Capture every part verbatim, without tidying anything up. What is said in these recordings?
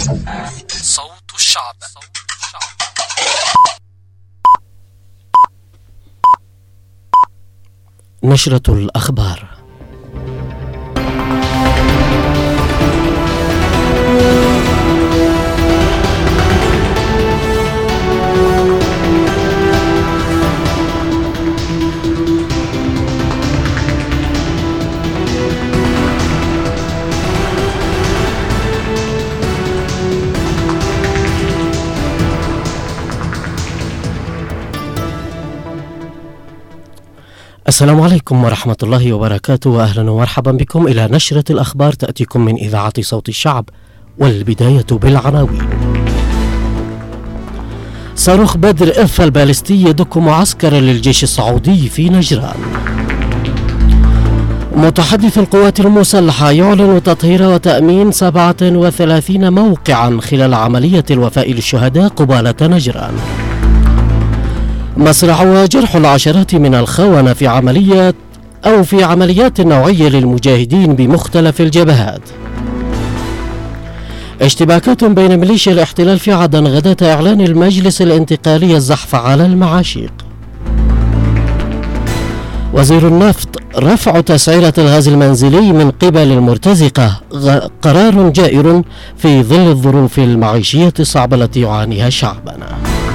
صوت الشعب. نشرة الأخبار. السلام عليكم ورحمة الله وبركاته، وأهلا ومرحبا بكم إلى نشرة الأخبار تأتيكم من إذاعة صوت الشعب، والبداية بالعناوين. صاروخ بدر اف البالستي يدك معسكرا للجيش السعودي في نجران. متحدث القوات المسلحة يعلن تطهير وتأمين سبعة وثلاثين موقعا خلال عملية الوفاء للشهداء قبالة نجران. مصرع وجرح العشرات من الخونة في عمليات أو في عمليات نوعية للمجاهدين بمختلف الجبهات. اشتباكات بين ميليشيا الاحتلال في عدن غداة إعلان المجلس الانتقالي الزحف على المعاشيق. وزير النفط رفع تسعيرة الغاز المنزلي من قبل المرتزقة قرار جائر في ظل الظروف المعيشية الصعبة التي يعانيها شعبنا.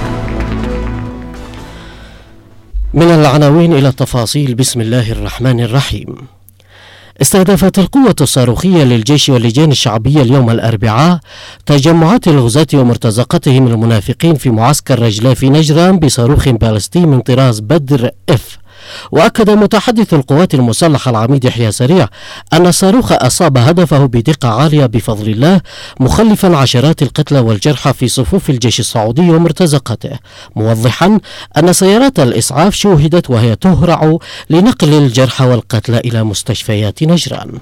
من العناوين إلى التفاصيل. بسم الله الرحمن الرحيم. استهدفت القوة الصاروخية للجيش واللجان الشعبية اليوم الأربعاء تجمعات الغزاة ومرتزقتهم المنافقين في معسكر رجلة في نجران بصاروخ بالستي من طراز بدر اف. وأكد متحدث القوات المسلحة العميد يحيى سريع أن الصاروخ أصاب هدفه بدقة عالية بفضل الله، مخلفا عشرات القتلى والجرحى في صفوف الجيش السعودي ومرتزقته، موضحا أن سيارات الإسعاف شوهدت وهي تهرع لنقل الجرحى والقتلى إلى مستشفيات نجران.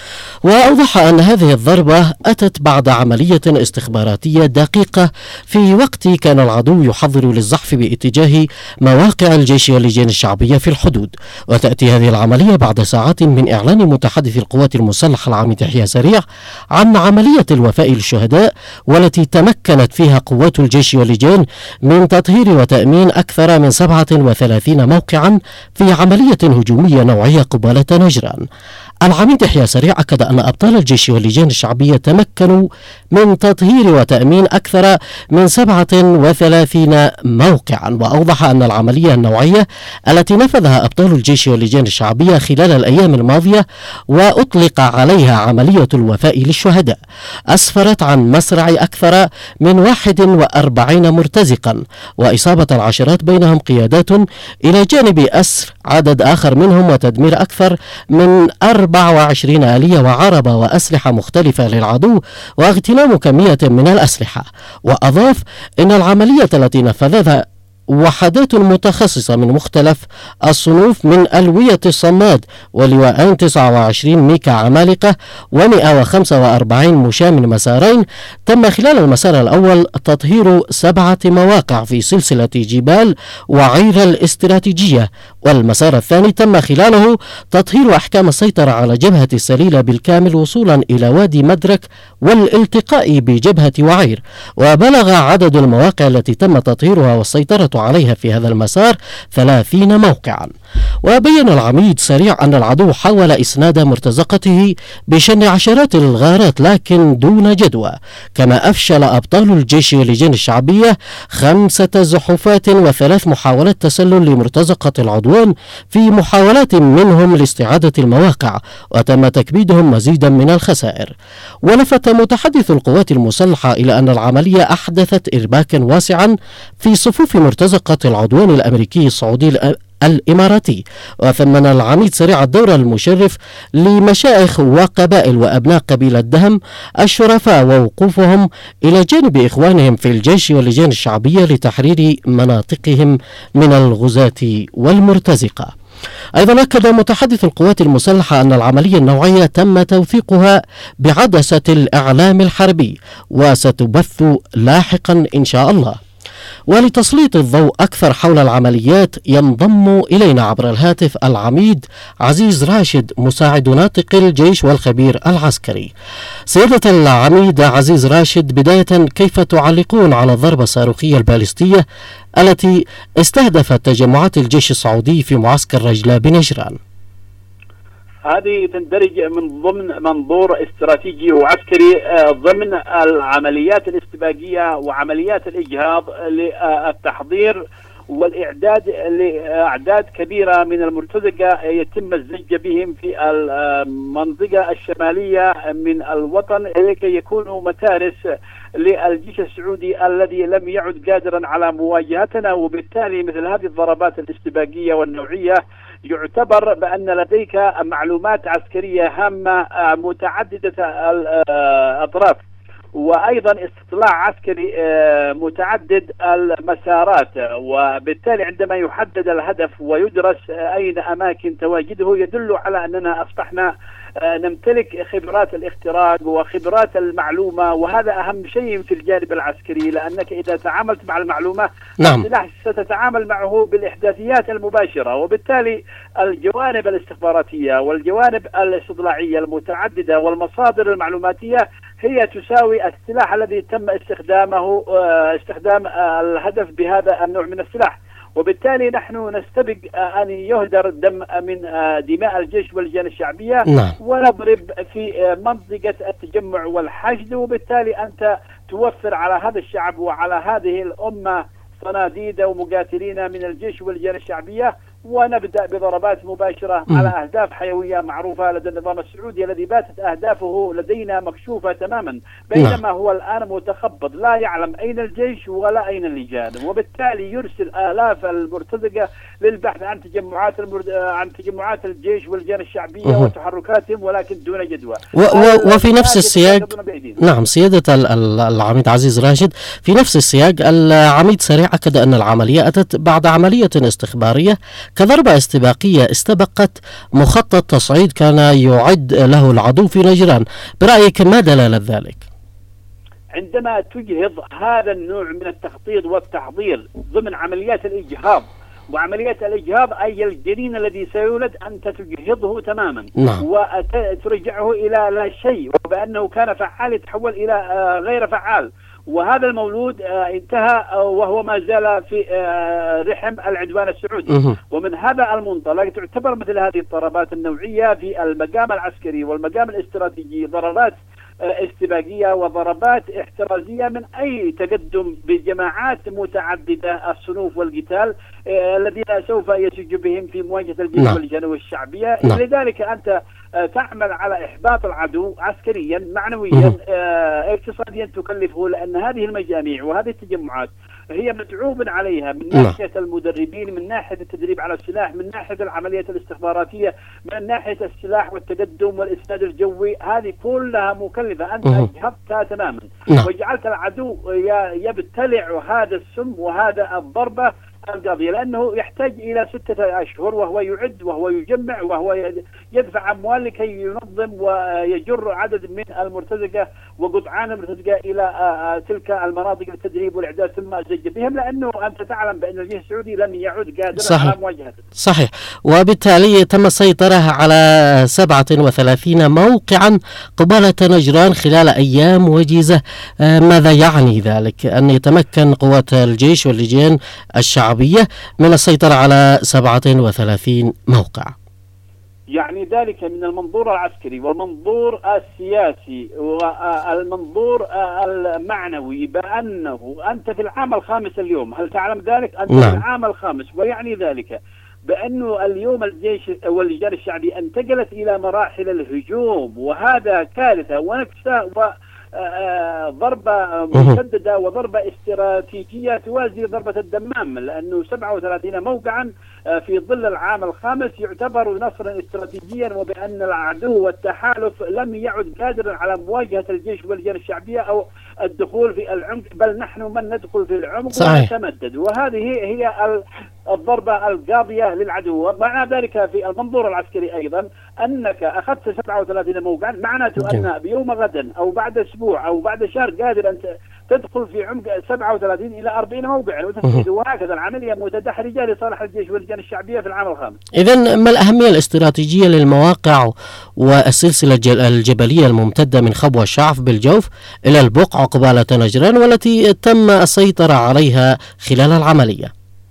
وأوضح أن هذه الضربة أتت بعد عملية استخباراتية دقيقة في وقت كان العدو يحضر للزحف باتجاه مواقع الجيش واللجان الشعبية في الحدود. وتأتي هذه العملية بعد ساعات من إعلان متحدث القوات المسلحة العميد يحيى سريع عن عملية الوفاء للشهداء، والتي تمكنت فيها قوات الجيش واللجان من تطهير وتأمين أكثر من سبعة وثلاثين موقعا في عملية هجومية نوعية قبالة نجران. العميد يحيى سريع أكد أن أبطال الجيش واللجان الشعبية تمكنوا من تطهير وتأمين أكثر من سبعة وثلاثين موقعا. وأوضح أن العملية النوعية التي نفذها أبطال الجيش واللجان الشعبية خلال الأيام الماضية وأطلق عليها عملية الوفاء للشهداء أسفرت عن مصرع أكثر من واحد وأربعين مرتزقا وإصابة العشرات بينهم قيادات، إلى جانب أسر عدد آخر منهم وتدمير أكثر من أربع وعشرين آلية وعربة وأسلحة مختلفة للعدو واغتنام كمية من الأسلحة. وأضاف إن العملية التي نفذتها وحدات متخصصة من مختلف الصنوف من ألوية الصماد ولواءين تسعة وعشرين ميكا عمالقة ومئة وخمسة وأربعين مشاة من مسارين، تم خلال المسار الأول تطهير سبعة مواقع في سلسلة جبال وعير الاستراتيجية، والمسار الثاني تم خلاله تطهير أحكام السيطرة على جبهة السليلة بالكامل وصولا إلى وادي مدرك والالتقاء بجبهة وعير. وبلغ عدد المواقع التي تم تطهيرها والسيطرة عليها في هذا المسار ثلاثين موقعا. وبين العميد سريع أن العدو حاول إسناد مرتزقته بشن عشرات الغارات لكن دون جدوى. كما أفشل أبطال الجيش واللجان الشعبية خمسة زحفات وثلاث محاولات تسلل لمرتزقة العدوان في محاولات منهم لاستعادة المواقع، وتم تكبيدهم مزيدا من الخسائر. ولفت متحدث القوات المسلحة إلى أن العملية أحدثت إرباكا واسعا في صفوف مرتزقة العدوان الأمريكي السعودي الإماراتي. وثمن العميد سريع الدور المشرف لمشايخ وقبائل وأبناء قبيلة دهم الشرفاء ووقوفهم إلى جانب إخوانهم في الجيش واللجان الشعبية لتحرير مناطقهم من الغزاة والمرتزقة. أيضا أكد متحدث القوات المسلحة أن العملية النوعية تم توثيقها بعدسة الإعلام الحربي وستبث لاحقا إن شاء الله. ولتسليط الضوء أكثر حول العمليات ينضم إلينا عبر الهاتف العميد عزيز راشد مساعد ناطق الجيش والخبير العسكري. سيادة العميد عزيز راشد، بداية كيف تعلقون على الضربة الصاروخية البالستية التي استهدفت تجمعات الجيش السعودي في معسكر رجلة بنجران؟ هذه تندرج من ضمن منظور استراتيجي وعسكري ضمن العمليات الاستباقية وعمليات الإجهاض للتحضير والإعداد لأعداد كبيرة من المرتزقة يتم الزج بهم في المنطقة الشمالية من الوطن لكي يكونوا متارس للجيش السعودي الذي لم يعد قادرا على مواجهتنا. وبالتالي مثل هذه الضربات الاستباقية والنوعية يعتبر بأن لديك معلومات عسكرية هامة متعددة الأطراف، وأيضا استطلاع عسكري متعدد المسارات. وبالتالي عندما يحدد الهدف ويدرس أين أماكن تواجده يدل على أننا أصبحنا نمتلك خبرات الاختراق وخبرات المعلومة، وهذا أهم شيء في الجانب العسكري، لأنك إذا تعاملت مع المعلومة نعم. ستتعامل معه بالإحداثيات المباشرة. وبالتالي الجوانب الاستخباراتية والجوانب الاستطلاعية المتعددة والمصادر المعلوماتية هي تساوي السلاح الذي تم استخدامه استخدام الهدف بهذا النوع من السلاح. وبالتالي نحن نستبق أن يهدر الدم من دماء الجيش واللجان الشعبية نعم. ونضرب في منطقة التجمع والحشد، وبالتالي أنت توفر على هذا الشعب وعلى هذه الأمة صناديد ومقاتلين من الجيش واللجان الشعبية، ونبدأ بضربات مباشرة م. على أهداف حيوية معروفة لدى النظام السعودي الذي باتت أهدافه لدينا مكشوفة تماما، بينما م. هو الآن متخبط لا يعلم أين الجيش ولا أين اللجان، وبالتالي يرسل آلاف المرتزقة للبحث عن تجمعات المرد... عن تجمعات الجيش واللجان الشعبية م. وتحركاتهم، ولكن دون جدوى. و... و... وفي نفس السياق، نعم سيادة العميد عزيز راشد، في نفس السياق العميد سريع أكد أن العملية أتت بعد عملية استخبارية كضربة استباقية استبقت مخطط تصعيد كان يعد له العدو في نجران. برأيك ما دلالة ذلك؟ عندما تجهض هذا النوع من التخطيط والتحضير ضمن عمليات الإجهاض، وعمليات الإجهاض أي الجنين الذي سيولد أنت تجهضه تماما نعم. وترجعه إلى لا شيء، وبأنه كان فعال يتحول إلى غير فعال، وهذا المولود انتهى وهو ما زال في رحم العدوان السعودي. ومن هذا المنطلق تعتبر مثل هذه الضربات النوعية في المقام العسكري والمقام الاستراتيجي ضربات استباقية وضربات احترازية من أي تقدم بجماعات متعددة الصنوف والقتال الذين سوف يسج بهم في مواجهة الجيش واللجان والشعبية. نعم. لذلك أنت تعمل على إحباط العدو عسكريا معنويا اقتصاديا تكلفه، لأن هذه المجاميع وهذه التجمعات هي متعوب عليها من ناحية المدربين، من ناحية التدريب على السلاح، من ناحية العمليات الاستخباراتية، من ناحية السلاح والتقدم والإسناد الجوي، هذه كلها مكلفة. أنت أجهضتها تماما وجعلت العدو يبتلع هذا السم وهذا الضربة القضية، لأنه يحتاج إلى ستة أشهر وهو يعد وهو يجمع وهو يدفع أموال لكي ينظم ويجر عدد من المرتزقة وقطعان المرتزقة إلى تلك المناطق للتدريب والإعداد ثم الزج بهم، لأنه أنت تعلم بأن الجيش السعودي لم يعد قادرا صحيح. على مواجهته. صحيح. وبالتالي تم السيطرة على سبعة وثلاثين موقعا قبالة نجران خلال أيام وجيزة. ماذا يعني ذلك أن يتمكن قوات الجيش واللجان الشعبية من السيطرة على سبعة وثلاثين موقع؟ يعني ذلك من المنظور العسكري والمنظور السياسي والمنظور المعنوي، بأنه أنت في العام الخامس اليوم. هل تعلم ذلك؟ أنت نعم. في العام الخامس، ويعني ذلك بأنه اليوم الجيش واللجان الشعبي انتقلت إلى مراحل الهجوم، وهذا كارثة ونكسة و ضربة مسددة وضربة استراتيجية توازي ضربة الدمام، لأنه سبعة وثلاثين موقعا في ظل العام الخامس يعتبر نصرا استراتيجيا، وبأن العدو والتحالف لم يعد قادرا على مواجهة الجيش واللجان الشعبية أو الدخول في العمق، بل نحن من ندخل في العمق ونتمدد. وهذه هي الضربة القاضية للعدو. ومع ذلك في المنظور العسكري أيضا أنك أخذت سبعة وثلاثين موقعا، معناته أن بيوم غدا أو بعد أسبوع أو بعد شهر قادر أن تدخل في عمق سبعة وثلاثين إلى أربعين موقعا وتفيد، وهكذا العملية متدحرجة لصالح الجيش واللجان الشعبية في العام الخامس. إذن ما الأهمية الاستراتيجية للمواقع والسلسلة الجبلية الممتدة من خبوة الشعف بالجوف إلى البقع قبالة نجران والتي تم السيطرة عليها خلال العملية؟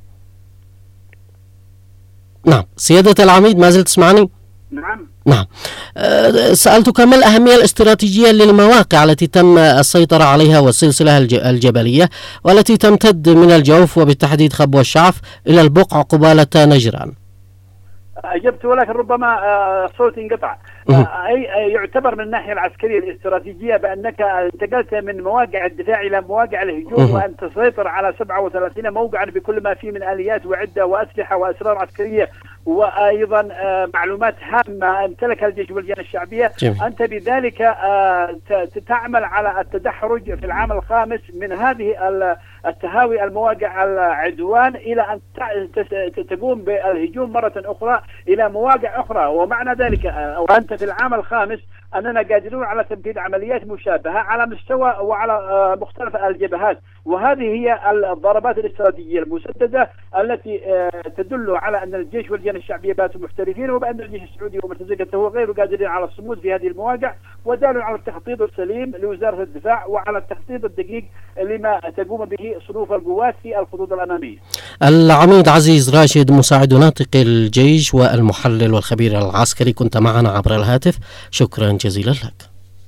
نعم سيادة العميد، ما زلت تسمعني؟ نعم نعم. أه سألتك ما الأهمية الاستراتيجية للمواقع التي تم السيطرة عليها والسلسلة الجبلية والتي تمتد من الجوف وبالتحديد خبوة الشعف إلى البقع قبالة نجران؟ أجبت ولكن ربما صوتي انقطع. أي يعتبر من الناحية العسكرية الاستراتيجية بأنك انتقلت من مواقع الدفاع إلى مواقع الهجوم، وأن تسيطر على سبعة وثلاثين موقعا بكل ما فيه من آليات وعدة وأسلحة وأسرار عسكرية وأيضا معلومات هامة امتلكها الجيش واللجان الشعبية. جميل. أنت بذلك تعمل على التدحرج في العام الخامس من هذه التهاوي المواقع العدوان إلى أن تقوم بالهجوم مرة أخرى إلى مواقع أخرى، ومعنى ذلك وأنت في العام الخامس أننا قادرون على تنفيذ عمليات مشابهة على مستوى وعلى مختلف الجبهات، وهذه هي الضربات الاستراتيجية المسددة التي تدل على أن الجيش واللجان الشعبية باتوا محترفين، وبأن الجيش السعودي ومرتزقته وغيره قادرين على الصمود في هذه المواقع، ودالوا على التخطيط السليم لوزارة الدفاع وعلى التخطيط الدقيق لما تقوم به صنوف القوات في الخطوط الأمامية. العميد عزيز راشد، مساعد ناطق الجيش والمحلل والخبير العسكري، كنت معنا عبر الهاتف، شكرا جزيلا لك.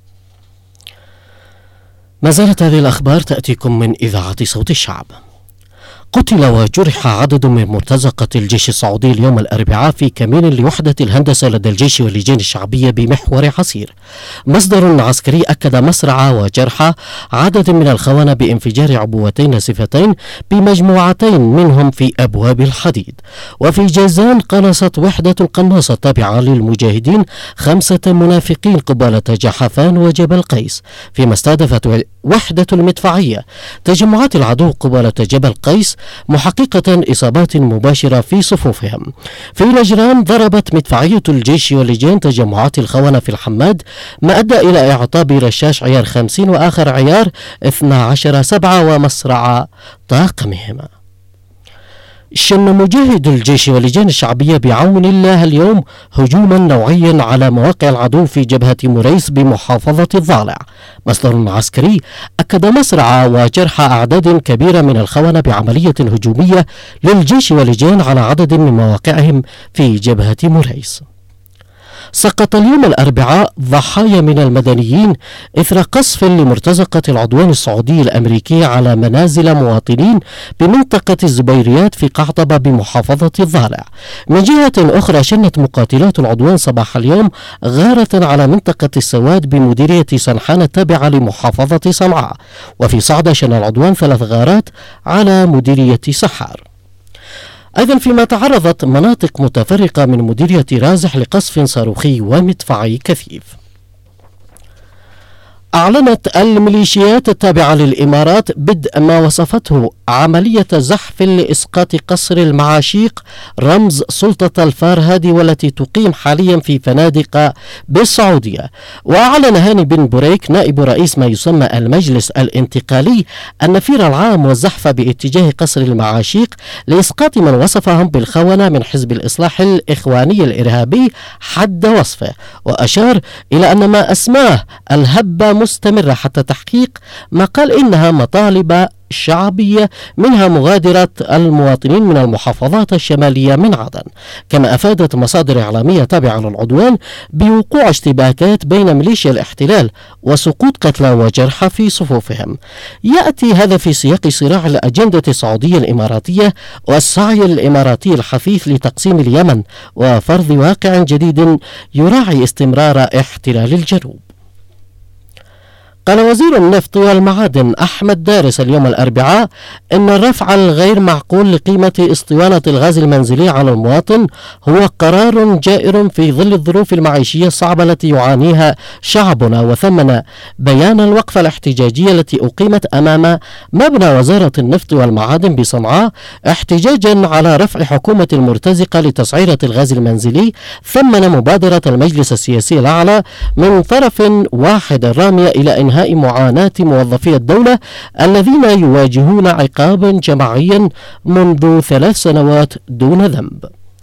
ما زالت هذه الأخبار تأتيكم من إذاعة صوت الشعب. قتل وجرح عدد من مرتزقة الجيش السعودي اليوم الأربعاء في كمين لوحدة الهندسة لدى الجيش واللجان الشعبية بمحور عسير. مصدر عسكري أكد مسرع وجرح عدد من الخونة بانفجار عبوتين ناسفتين بمجموعتين منهم في أبواب الحديد. وفي جازان قنصت وحدة قناصة تابعة للمجاهدين خمسة منافقين قبالة جحفان وجبل قيس، فيما استهدفت وحدة المدفعية تجمعات العدو قبالة جبل قيس محققة إصابات مباشرة في صفوفهم. في نجران ضربت مدفعية الجيش واللجان تجمعات الخونة في الحماد، ما أدى إلى إعطاب رشاش عيار خمسين وآخر عيار اثني عشر سبعة ومصرع طاقمهما. شن مجاهد الجيش واللجان الشعبية بعون الله اليوم هجوما نوعيا على مواقع العدو في جبهة مريس بمحافظة الضالع. مصدر عسكري أكد مصرع وجرح أعداد كبيرة من الخونة بعملية هجومية للجيش واللجان على عدد من مواقعهم في جبهة مريس. سقط اليوم الأربعاء ضحايا من المدنيين إثر قصف لمرتزقة العدوان السعودي الأمريكي على منازل مواطنين بمنطقة الزبيريات في قعطبة بمحافظة الضالع. من جهة أخرى شنت مقاتلات العدوان صباح اليوم غارة على منطقة السواد بمديرية سنحان التابعة لمحافظة صنعاء. وفي صعدة شن العدوان ثلاث غارات على مديرية سحار. أيضا فيما تعرضت مناطق متفرقة من مديرية رازح لقصف صاروخي ومدفعي كثيف. أعلنت الميليشيات التابعة للإمارات بدء ما وصفته عملية زحف لإسقاط قصر المعاشيق رمز سلطة الفارهادي والتي تقيم حاليا في فنادق بالسعودية. وأعلن هاني بن بريك نائب رئيس ما يسمى المجلس الانتقالي النفير العام والزحف باتجاه قصر المعاشيق لإسقاط من وصفهم بالخونة من حزب الإصلاح الإخواني الإرهابي حد وصفه، وأشار إلى أن ما أسماه الهبة مستمرة حتى تحقيق ما قال إنها مطالب شعبية، منها مغادرة المواطنين من المحافظات الشمالية من عدن. كما أفادت مصادر إعلامية تابعة للعدوان بوقوع اشتباكات بين ميليشيا الاحتلال وسقوط قتلى وجرحى في صفوفهم. يأتي هذا في سياق صراع الأجندة السعودية الإماراتية والسعي الإماراتي الحثيث لتقسيم اليمن وفرض واقع جديد يراعي استمرار احتلال الجنوب. قال وزير النفط والمعادن أحمد دارس اليوم الأربعاء إن الرفع الغير معقول لقيمة اسطوانة الغاز المنزلي على المواطن هو قرار جائر في ظل الظروف المعيشية الصعبة التي يعانيها شعبنا، وثمن بيان الوقفة الاحتجاجية التي أقيمت أمام مبنى وزارة النفط والمعادن بصنعاء احتجاجا على رفع حكومة المرتزقة لتسعيرة الغاز المنزلي، ثمن مبادرة المجلس السياسي الأعلى من طرف واحد رامية إلى إنهاء إنهاء معاناة موظفي الدولة الذين يواجهون عقابا جماعيا منذ ثلاث سنوات دون ذنب.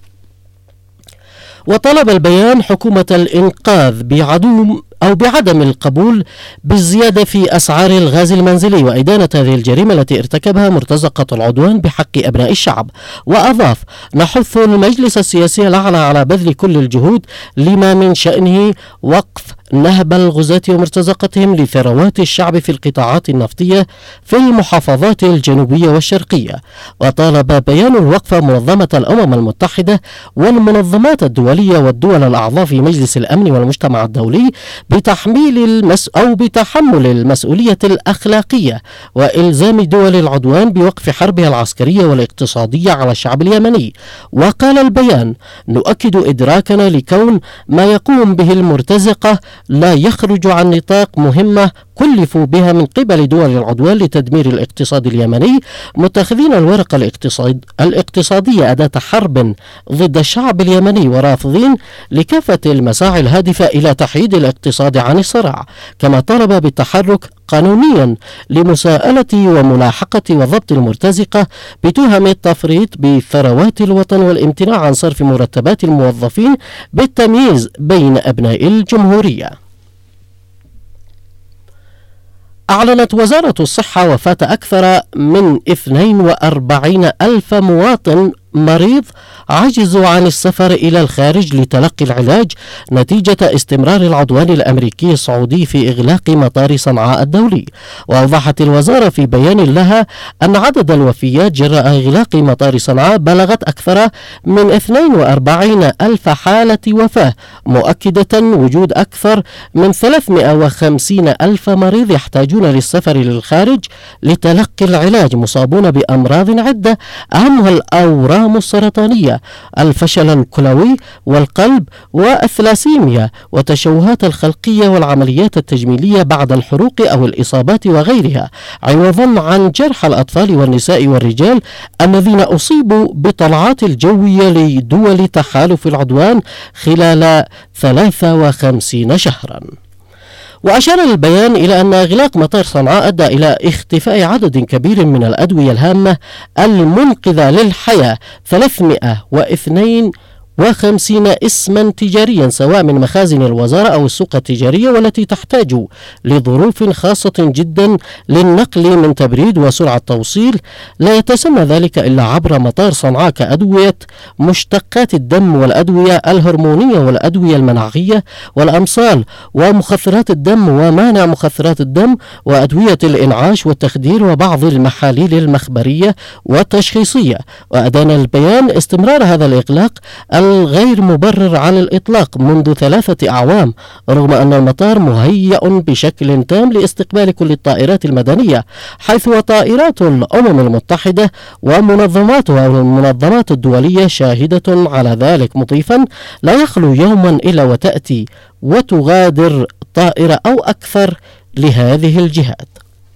وطلب البيان حكومة الإنقاذ بعدم أو بعدم القبول بالزيادة في أسعار الغاز المنزلي وإدانة هذه الجريمة التي ارتكبها مرتزقة العدوان بحق أبناء الشعب. وأضاف: نحث المجلس السياسي الأعلى على بذل كل الجهود لما من شأنه وقف نهب الغزاة ومرتزقتهم لثروات الشعب في القطاعات النفطية في المحافظات الجنوبية والشرقية. وطالب بيان الوقف منظمة الأمم المتحدة والمنظمات الدولية والدول الأعضاء في مجلس الأمن والمجتمع الدولي بتحميل المس أو بتحمل المسؤولية الأخلاقية وإلزام دول العدوان بوقف حربها العسكرية والاقتصادية على الشعب اليمني. وقال البيان: نؤكد إدراكنا لكون ما يقوم به المرتزقة لا يخرج عن نطاق مهمة كلفوا بها من قبل دول العدوان لتدمير الاقتصاد اليمني، متخذين الورقة الاقتصاد الاقتصادية أداة حرب ضد الشعب اليمني ورافضين لكافة المساعي الهادفة إلى تحييد الاقتصاد عن الصراع. كما طلب بالتحرك قانونيا لمساءلة وملاحقة وضبط المرتزقة بتهم التفريط بثروات الوطن والامتناع عن صرف مرتبات الموظفين بالتمييز بين أبناء الجمهورية. أعلنت وزارة الصحة وفاة أكثر من اثنين وأربعين ألف مواطن مريض عجزوا عن السفر إلى الخارج لتلقي العلاج نتيجة استمرار العدوان الأمريكي السعودي في إغلاق مطار صنعاء الدولي. وأوضحت الوزارة في بيان لها أن عدد الوفيات جراء إغلاق مطار صنعاء بلغت أكثر من اثنين وأربعين ألف حالة وفاة، مؤكدة وجود أكثر من ثلاثمائة وخمسين ألف مريض يحتاجون للسفر للخارج لتلقي العلاج مصابون بأمراض عدة أهمها الأورام السرطانية، الفشل الكلوي والقلب والثلاسيميا وتشوهات الخلقية والعمليات التجميلية بعد الحروق أو الإصابات وغيرها، عوضا عن جرحى الأطفال والنساء والرجال الذين أصيبوا بطلعات الجوية لدول تحالف العدوان خلال ثلاثة وخمسين شهرا. وأشار البيان إلى أن إغلاق مطار صنعاء أدى إلى اختفاء عدد كبير من الأدوية الهامة المنقذة للحياة، ثلاثمائة واثنين وخمسين اسما تجاريا سواء من مخازن الوزارة أو السوق التجارية، والتي تحتاج لظروف خاصة جدا للنقل من تبريد وسرعة توصيل، لا يتسمى ذلك إلا عبر مطار صنعاء كأدوية مشتقات الدم والأدوية الهرمونية والأدوية المناعية والأمصال ومخثرات الدم ومانع مخثرات الدم وأدوية الإنعاش والتخدير وبعض المحاليل المخبرية والتشخيصية. وأدان البيان استمرار هذا الإغلاق الغير مبرر على الإطلاق منذ ثلاثة أعوام، رغم أن المطار مهيأ بشكل تام لاستقبال كل الطائرات المدنية، حيث وطائرات الأمم المتحدة ومنظماتها والمنظمات الدولية شاهدة على ذلك، مضيفا: لا يخلو يوما إلا وتأتي وتغادر طائرة أو أكثر لهذه الجهات.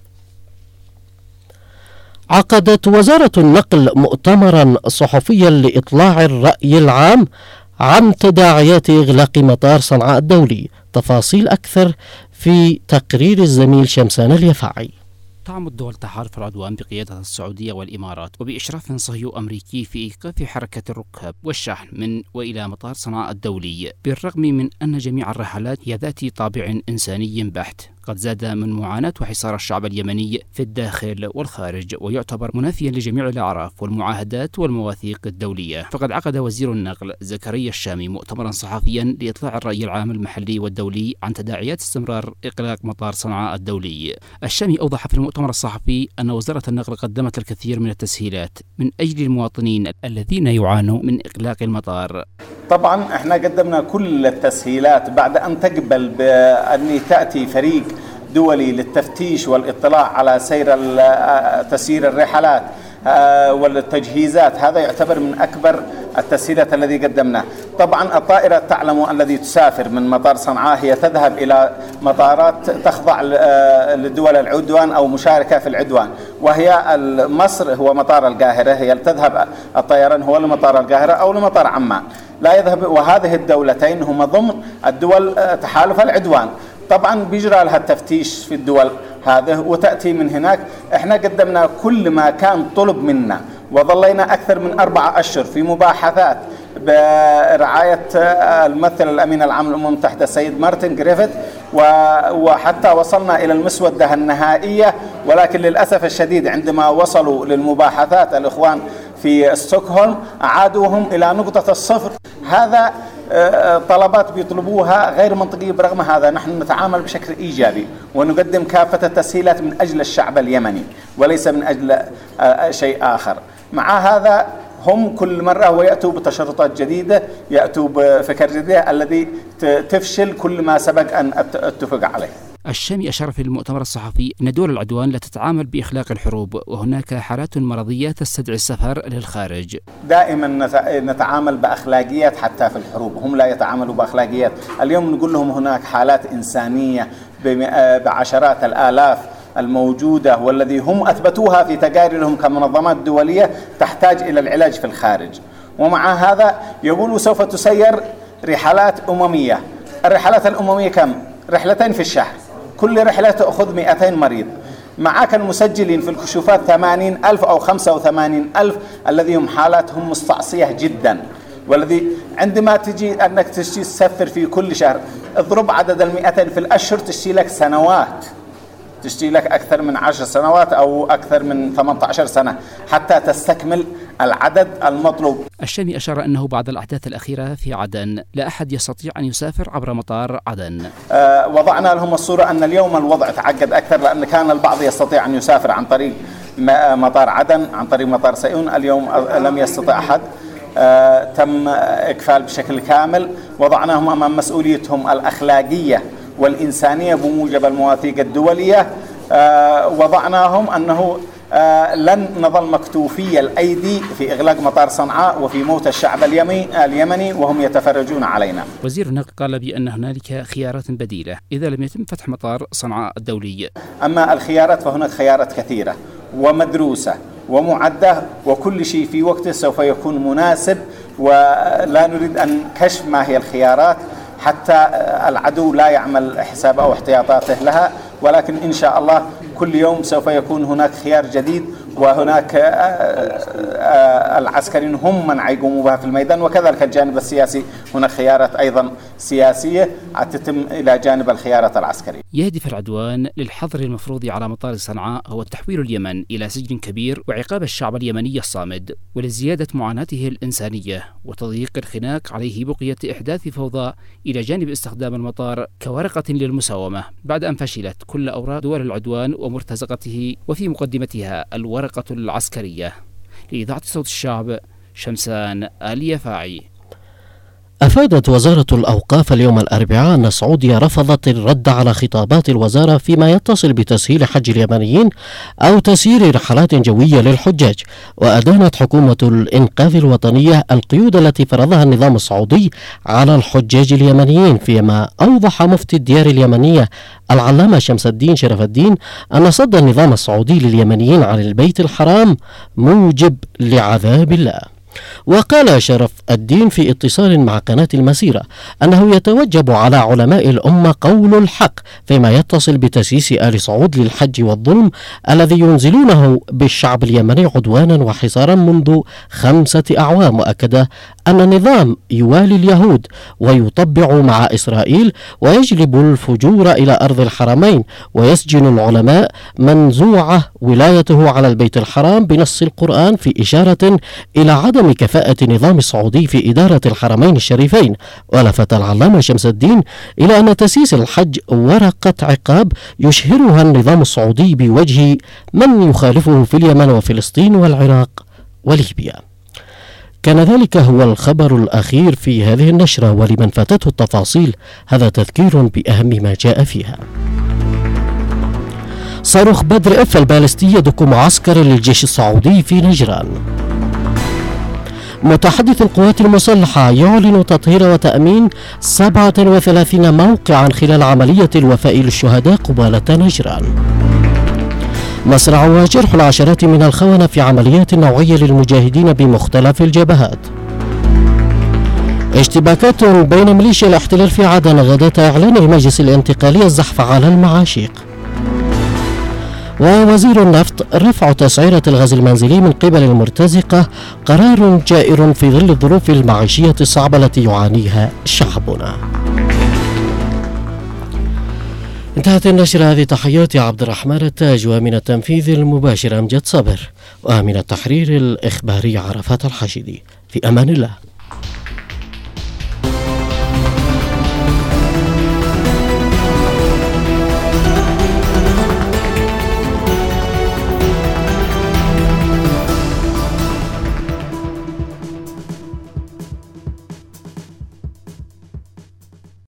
عقدت وزارة النقل مؤتمرا صحفيا لإطلاع الرأي العام عن تداعيات إغلاق مطار صنعاء الدولي. تفاصيل أكثر في تقرير الزميل شمسان اليفاعي. تعمد دول تحالف العدوان بقيادة السعودية والإمارات وبإشراف صهيوني أمريكي في إيقاف حركة الركاب والشحن من وإلى مطار صنعاء الدولي، بالرغم من أن جميع الرحلات هي ذات طابع إنساني بحت قد زاد من معاناة وحصار الشعب اليمني في الداخل والخارج، ويعتبر منافيا لجميع الأعراف والمعاهدات والمواثيق الدولية. فقد عقد وزير النقل زكريا الشامي مؤتمرا صحفيا لإطلاع الرأي العام المحلي والدولي عن تداعيات استمرار إغلاق مطار صنعاء الدولي. الشامي أوضح في المؤتمر الصحفي أن وزارة النقل قدمت الكثير من التسهيلات من أجل المواطنين الذين يعانوا من إغلاق المطار. طبعا احنا قدمنا كل التسهيلات بعد أن تقبل بأن تأتي فريق دولي للتفتيش والاطلاع على سير تسيير الرحلات والتجهيزات. هذا يعتبر من أكبر التسهيلات الذي قدمناه. طبعا الطائرة تعلم الذي تسافر من مطار صنعاء هي تذهب إلى مطارات تخضع لدول العدوان أو مشاركة في العدوان، وهي مصر هو مطار القاهرة، هي تذهب الطيران هو لمطار القاهرة أو لمطار عمان، لا يذهب. وهذه الدولتين هما ضمن الدول تحالف العدوان، طبعا بيجرى لها التفتيش في الدول هذه وتأتي من هناك. احنا قدمنا كل ما كان طلب منا، وظلينا أكثر من أربعة أشهر في مباحثات برعاية الممثل الأمين العام للأمم المتحدة السيد مارتن جريفيث، وحتى وصلنا إلى المسودة النهائية. ولكن للأسف الشديد عندما وصلوا للمباحثات الإخوان في ستوكهولم أعادوهم إلى نقطة الصفر. هذا طلبات بيطلبوها غير منطقية. برغم هذا نحن نتعامل بشكل إيجابي ونقدم كافة التسهيلات من أجل الشعب اليمني وليس من أجل شيء آخر. مع هذا هم كل مرة ويأتوا بتشرطات جديدة، يأتوا بفكر جديد الذي تفشل كل ما سبق أن اتفق عليه. الشامي أشار في المؤتمر الصحفي أن دول العدوان لا تتعامل بإخلاق الحروب، وهناك حالات مرضية تستدعي السفر للخارج. دائما نتعامل بأخلاقيات حتى في الحروب، هم لا يتعاملوا بأخلاقيات. اليوم نقول لهم هناك حالات إنسانية بعشرات الآلاف الموجودة والذي هم أثبتوها في تقاريرهم كمنظمات دولية تحتاج إلى العلاج في الخارج. ومع هذا يقولوا سوف تسير رحلات أممية. الرحلات الأممية كم؟ رحلتين في الشهر، كل رحلة تأخذ مئتين مريض. معك المسجلين في الكشوفات ثمانين ألف أو خمسة وثمانين ألف الذي هم حالاتهم مستعصية جدا. والذي عندما تجي أنك تشتي تسفر في كل شهر، اضرب عدد المئتين في الأشهر تشتي لك سنوات، تشتي لك أكثر من عشر سنوات أو أكثر من ثمانية عشر سنة حتى تستكمل العدد المطلوب. الشامي أشار أنه بعد الأحداث الأخيرة في عدن لا أحد يستطيع أن يسافر عبر مطار عدن. آه وضعنا لهم الصورة أن اليوم الوضع تعقد أكثر، لأن كان البعض يستطيع أن يسافر عن طريق مطار عدن، عن طريق مطار سيئون. اليوم لم يستطع أحد، آه تم إقفال بشكل كامل. وضعناهم أمام مسؤوليتهم الأخلاقية والإنسانية بموجب المواثيق الدولية. آه وضعناهم أنه آه لن نظل مكتوفي الأيدي في إغلاق مطار صنعاء وفي موت الشعب اليمني, اليمني وهم يتفرجون علينا. وزير النقل قال بأن هنالك خيارات بديلة إذا لم يتم فتح مطار صنعاء الدولي. أما الخيارات فهناك خيارات كثيرة ومدروسة ومعدة، وكل شيء في وقته سوف يكون مناسب، ولا نريد أن كشف ما هي الخيارات حتى العدو لا يعمل حساب أو احتياطاته لها. ولكن إن شاء الله كل يوم سوف يكون هناك خيار جديد، وهناك العسكريين هم من يقوموا بها في الميدان، وكذلك الجانب السياسي هناك خيارات أيضا سياسية تتم إلى جانب الخيارات العسكرية. يهدف العدوان للحظر المفروض على مطار صنعاء هو تحويل اليمن إلى سجن كبير وعقاب الشعب اليمني الصامد، ولزيادة معاناته الإنسانية وتضييق الخناق عليه بقية إحداث فوضى، إلى جانب استخدام المطار كورقة للمساومة بعد أن فشلت كل أوراق دول العدوان ومرتزقته، وفي مقدمتها الورقة العسكرية. لإذاعة صوت الشعب، شمسان اليافاعي. أفادت وزارة الأوقاف اليوم الأربعاء أن السعودية رفضت الرد على خطابات الوزارة فيما يتصل بتسهيل حج اليمنيين أو تسيير رحلات جوية للحجاج. وأدانت حكومة الإنقاذ الوطنية القيود التي فرضها النظام السعودي على الحجاج اليمنيين، فيما أوضح مفتي الديار اليمنية العلامة شمس الدين شرف الدين أن صد النظام السعودي لليمنيين عن البيت الحرام موجب لعذاب الله. وقال شرف الدين في اتصال مع قناة المسيرة أنه يتوجب على علماء الأمة قول الحق فيما يتصل بتسييس آل سعود للحج والظلم الذي ينزلونه بالشعب اليمني عدوانا وحصارا منذ خمسة أعوام. وأكد أن النظام يوالي اليهود ويطبع مع إسرائيل ويجلب الفجور إلى أرض الحرمين ويسجن العلماء منزوعة ولايته على البيت الحرام بنص القرآن، في إشارة إلى عدم كفاءة النظام السعودي في إدارة الحرمين الشريفين. ولفت العلامة شمس الدين إلى أن تسييس الحج ورقة عقاب يشهرها النظام السعودي بوجه من يخالفه في اليمن وفلسطين والعراق وليبيا. كان ذلك هو الخبر الأخير في هذه النشرة، ولمن فاتته التفاصيل هذا تذكير بأهم ما جاء فيها. صاروخ بدر اف البالستي يدك معسكر للجيش السعودي في نجران. متحدث القوات المسلحة يعلن تطهير وتأمين سبعة وثلاثين موقعا خلال عملية الوفاء للشهداء قبالة نجران. مصرع وجرح العشرات من الخونة في عمليات نوعية للمجاهدين بمختلف الجبهات. اشتباكات بين ميليشيا الاحتلال في عدن غداة إعلان المجلس الانتقالي الزحف على المعاشيق. ووزير النفط: رفع تسعيرة الغاز المنزلي من قبل المرتزقة قرار جائر في ظل الظروف المعيشية الصعبة التي يعانيها شعبنا. انتهت النشرة. هذه تحيات عبد الرحمن التاج، ومن التنفيذ المباشر أمجد صبر، ومن التحرير الإخباري عرفات الحشيدي. في أمان الله.